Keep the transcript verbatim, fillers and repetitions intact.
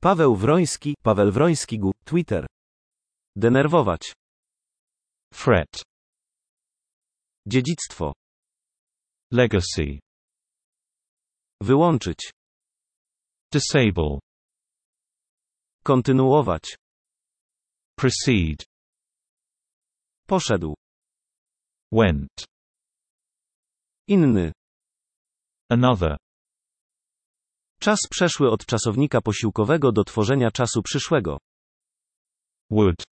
Paweł Wroński, Paweł Wroński, Gu, Twitter. Denerwować. Threat. Dziedzictwo. Legacy. Wyłączyć. Disable. Kontynuować. Proceed. Poszedł. Went. Inny. Another. Czas przeszły od czasownika posiłkowego do tworzenia czasu przyszłego. Would.